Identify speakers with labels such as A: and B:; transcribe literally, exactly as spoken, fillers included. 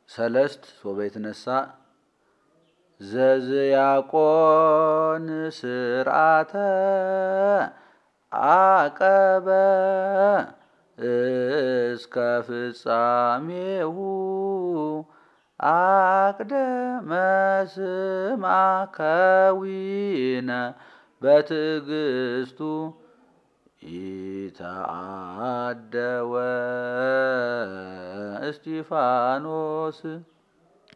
A: ሰለስት ሶበ የተነሳ ዘዝያቆን ስርዓተ አቀበ እስከ ፍጻሜሁ አቅደመ ስማ ከዊነ በትዕግስቱ ኢተአደወ እስጢፋኖስ